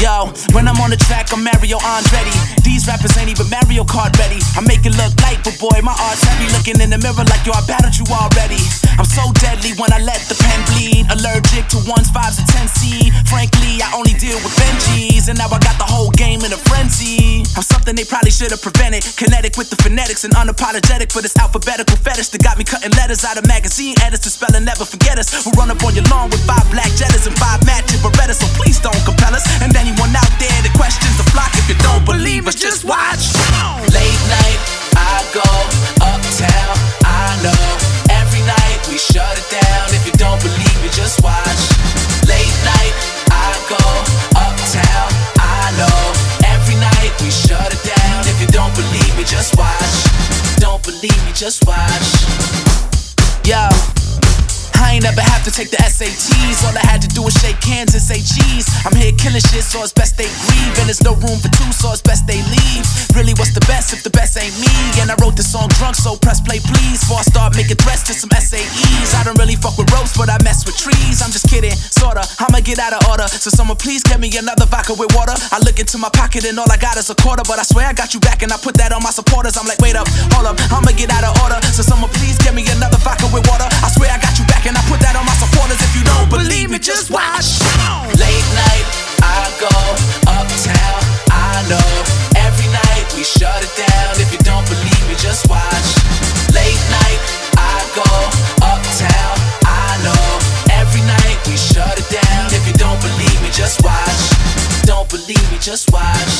Yo, when I'm on the track, I'm Mario Andretti. These rappers ain't even Mario Kart ready. I make it look light, but boy, my art's heavy. Looking in the mirror like, yo, I battled you already. I'm so deadly when I let the pen bleed. Allergic to 1s, 5s, and 10C. Frankly, I only deal with Benjis, and now I got the whole game in a frenzy. I'm something they probably should have prevented. Kinetic with the phonetics and unapologetic for this alphabetical fetish that got me cutting letters out of magazine editors to spell and never forget us. Who run up on your lawn with 5 black Jettas and 5 matching Berettas, so please don't compel us. And anyone out there that questions the flock, if you don't believe us, just watch. Late night, I go uptown, I know. Every night we shut it down. If you don't believe me, just watch. Late night, I go uptown, I know. Every night we shut it down. If you don't believe me, just watch. Don't believe me, just watch. Yo, I ain't never have to take the SATs. All I had to do was shake hands and say cheese. I'm here killing shit, so it's best they grieve. And there's no room for 2, so it's best they leave. Really, what's the best if the best ain't me? And I wrote this song drunk, so press play please. Before I start making threats to some SAEs. I don't really fuck with ropes, but I mess with trees. I'm just kidding, sorta, I'ma get out of order. So someone please get me another vodka with water. I look into my pocket and all I got is a quarter. But I swear I got you back and I put that on my supporters. I'm like, wait up, hold up, I'ma get out of order. So someone please get me another vodka with water. I swear I got you back and I put that on my supporters. If you don't believe me, just watch. Late night, I go uptown, I know. Every night we shut it down. If you don't believe me, just watch. Late night, I go uptown, I know. Every night we shut it down. If you don't believe me, just watch. Don't believe me, just watch.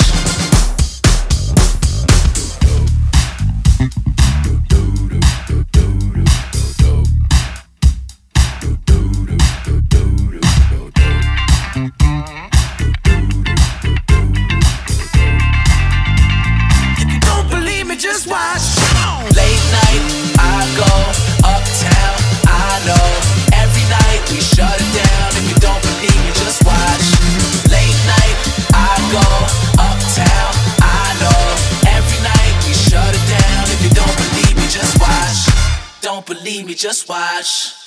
Just watch. Late night, I go uptown, I know. Every night we shut it down. If you don't believe me, just watch. Late night, I go uptown, I know. Every night we shut it down. If you don't believe me, just watch. Don't believe me, just watch.